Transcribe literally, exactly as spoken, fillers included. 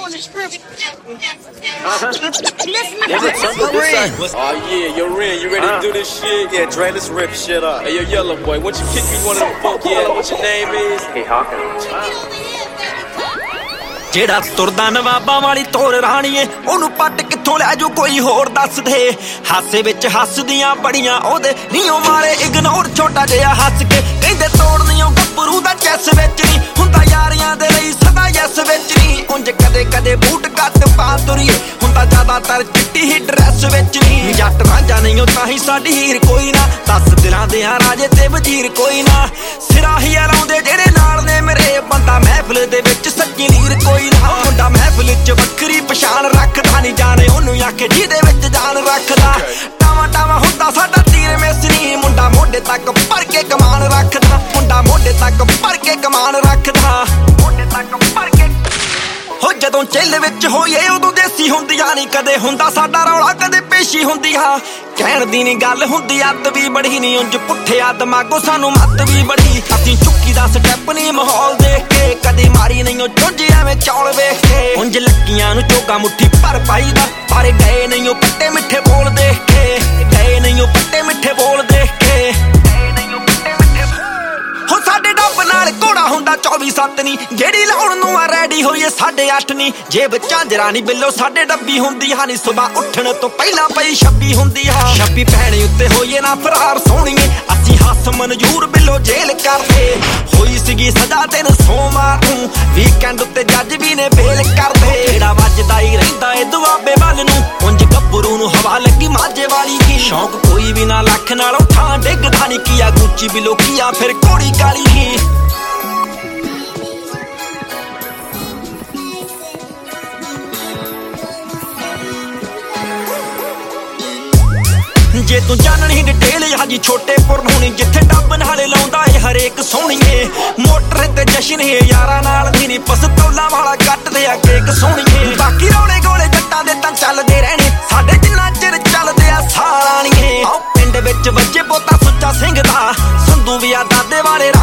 on the strip. Uh-huh. Listen to Is it Tumble Ring? Oh yeah, yo Ren, you ready uh. to do this shit? Yeah, Dre, let's rip shit up. Hey yo, Yellow Boy, why don't you kick me one of them funky ass? What your name is? Hey Hawkins. ਜਿਹੜਾ ਤੁਰਦਾ ਨਵਾਬਾਂ ਵਾਲੀ ਤੋਰ ਰਾਣੀਏ ਉਹਨੂੰ ਪੱਟ ਕਿੱਥੋਂ ਲੈ ਜੋ ਕੋਈ ਹੋਰ ਦੱਸ ਦੇ ਹਾਸੇ ਵਿੱਚ ਹੱਸਦੀਆਂ ਬੜੀਆਂ ਉਹਦੇ ਨੀਓ ਮਾਰੇ ਇਗਨੋਰ ਛੋਟਾ ਜਿਹਾ ਹੱਸ ਕੇ ਕਹਿੰਦੇ ਤੋੜਨੀਓ ਗੱਭਰੂ ਦਾ ਚੈਸ ਵਿੱਚ ਨਹੀਂ ਹੁੰਦਾ ਯਾਰੀਆਂ ਦੇ ਲਈ ਸਦਾ ਯੈਸ ਵਿੱਚ ਨਹੀਂ ਉਂਝ ਕਦੇ ਕਦੇ ਬੂਟ ਕੱਟ ਪਾ ਤੁਰੀਏ ਹੁੰਦਾ ਜ਼ਿਆਦਾਤਰ ਚਿੱਟੀ ਹੀ ਡਰੈਸ ਵਿੱਚ ਨਹੀਂ ਜੱਟ ਰਾਂਝਾ ਨਹੀਂ ਉਹ ਤਾਂ ਹੀ ਸਾਡੀ ਹੀਰ ਕੋਈ ਨਾ ਦਸ ਦਿਲਾਂ ਦੇ ਆ ਰਾਜੇ ਤੇ ਵਜ਼ੀਰ ਕੋਈ ਨਾ ਸਿਰਾ ਹੀ ਲਾਉਂਦੇ ਜਿਹੜੇ ਨਾਲ ਨੇ ਮੇਰੇ ਬੰਦਾ ਮਹਿਫਲ ਦੇ ਵਿੱਚ ਸੱਚੀ ਲੀਰ ਕੋਈ ਨਾ ਮੁੰਡਾ ਮਹਿਫਲ ਚ ਵੱਖਰੀ ਪਛਾਣ ਰੱਖਦਾ ਨਹੀਂ ਜਾਣੇ ਉਹਨੂੰ ਆਖੇ ਜਿਹਦੇ ਵਿੱਚ ਜਾਨ ਰੱਖਦਾ ਟਾਵਾ ਟਾਵਾ ਹੁੰਦਾ ਸਾਡਾ ਤੀਰ ਮਿਸਰੀ ਮੁੰਡਾ ਮੋਢੇ ਤੱਕ ਭਰ ਕੇ ਕਮਾਨ ਰੱਖਦਾ ਮੁੰਡਾ ਮੋਢੇ ਤੱਕ ਭਰ ਕੇ ਕਮਾਨ ਰੱਖਦਾ ਮੋਢੇ ਤੱਕ ਭਰ ਕੇ ਹੋ ਜਦੋਂ ਚਿੱਲ ਵਿੱਚ ਹੋਈਏ ਉਦੋਂ ਦੇਸੀ ਹੁੰਦੀਆਂ ਨਹੀਂ ਕਦੇ ਹੁੰਦਾ ਸਾਡਾ ਰੌਲਾ ਕਦੇ ਪੇਸ਼ੀ ਹੁੰਦੀ ਆ ਕਹਿਣ ਦੀ ਨਹੀਂ ਗੱਲ ਹੁੰਦੀ ਅੱਤ ਵੀ ਬੜੀ ਨਹੀਂ ਉਂਝ ਪੁੱਠਿਆ ਦਿਮਾਗੋਂ ਸਾਨੂੰ ਮੱਤ ਵੀ ਬੜੀ ਅਸੀਂ ਚੁੱਕੀ ਦਾ ਸਟੈਪ ਨਹੀਂ ਮਾਹੌਲ ਦੇਖ ਕੇ ਕਦੇ ਮਾਰੀ ਨਹੀਂ ਉਹ ਚੁੱਝ ਐਵੇਂ ਚੌਲ ਵੇਖ ਕੇ ਉਂਝ ਲੱਕੀਆਂ ਨੂੰ ਚੋਗਾ ਮੁੱਠੀ ਭਰ ਪਾਈਦਾ ਪਰ ਗਏ ਨਹੀਂ ਉਹ ਪੱਟੇ ਮਿੱਠੇ ਬੋਲ ਦੇਖ ਕੇ ਗਏ ਨਹੀਂ ਉਹ ਪੱਟੇ ਮਿੱਠੇ ਬੋਲ ਦੇਖ ਕੇ ਹੋ ਸਾਡੇ ਡੱਬ ਨਾਲ ਘੋੜਾ ਹੁੰਦਾ ਚੌਵੀ ਸੱਤ ਨੀ ਜਿਹੜੀ ਲਾਉਣ ਨੂੰ ਆ ਰੈਡੀ ਹੋਈਏ ਸਾਢੇ ਅੱਠ ਨੀ ਜੇਬ ਝਾਂਜਰਾ ਨੀ ਬਿੱਲੋ ਸਾਡੇ ਡੱਬੀ ਹੁੰਦੀ ਆ ਨੀ ਸੁਬਾ ਉੱਠਣ ਤੋਂ ਪਹਿਲਾਂ ਪਈ ਛੱਬੀ ਹੁੰਦੀ ਆ ਛੱਬੀ ਭੈਣੇ ਉੱਤੇ ਹੋਈਏ ਨਾ ਫਰਾਰ ਸੋਹਣੀਏ ਅਸੀਂ ਹੱਸ ਮਨਜੂਰ ਬਿੱਲੋ ਜੇਲ੍ਹ ਕਰਦੇ ਹੋਈ ਸੀਗੀ ਸਜ਼ਾ ਤੈਨੂੰ ਸੋਮਵਾਰ ਨੂੰ ਵੀਕਐਂਡ ਉੱਤੇ ਜੱਜ ਵੀ ਨੇ ਬੇਲ ਕਰਦੇ ਜਿਹੜਾ ਵੱਜਦਾ ਹੀ ਰਹਿੰਦਾ ਏ ਦੁਆਬੇ ਵੱਲ ਨੂੰ ਉਂਝ ਗੱਭਰੂ ਨੂੰ ਹਵਾ ਲੱਗੀ ਮਾਝੇ ਵਾਲੀ ਕੀ ਸ਼ੌਂਕ ਕੋਈ ਵੀ ਨਾ ਲੱਖ ਨਾਲੋਂ ਥਾਂ ਡਿੱਗਦਾ ਨੀ ਕੀਆ ਗੁੱਚੀ ਬਿੱਲੋ ਕੀਆ ਫਿਰ ਘੋੜੀ ਕਾਲੀ ਹੀ ਜੇ ਤੂੰ ਜਾਣਨੀ ਡਿਟੇਲ ਹਾਜੀ ਛੋਟੇ ਪੁਰ ਹੋਣੀ ਜਿੱਥੇ ਡੱਬ ਨਾਲੇ ਲਾਉਂਦਾ ਏ ਹਰੇਕ ਸੋਹਣੀਏ ਮੋਟਰ ਤੇ ਜਸ਼ਨ ਏ ਯਾਰਾਂ ਨਾਲ ਦੀ ਨੀ ਪਸਤੌਲਾਂ ਵਾਲਾ ਕੱਟਦੇ ਆ ਕੇਕ ਸੋਹਣੀਏ ਬਾਕੀ ਰੌਲੇ ਗੋਲੇ ਜੱਟਾਂ ਦੇ ਤਾਂ ਚੱਲਦੇ ਰਹਿਣੇ ਸਾਡੇ ਜਿੰਨਾ ਚਿਰ ਚੱਲਦੇ ਆ ਸਾਲਾਣੀਏ ਆਹ ਪਿੰਡ ਵਿੱਚ ਵੱਜੇ ਬੋਤਾ ਸੁੱਚਾ ਸਿੰਘ ਦਾ ਸੰਧੂ ਵੀ ਆ ਦਾਦੇ ਵਾਲੇ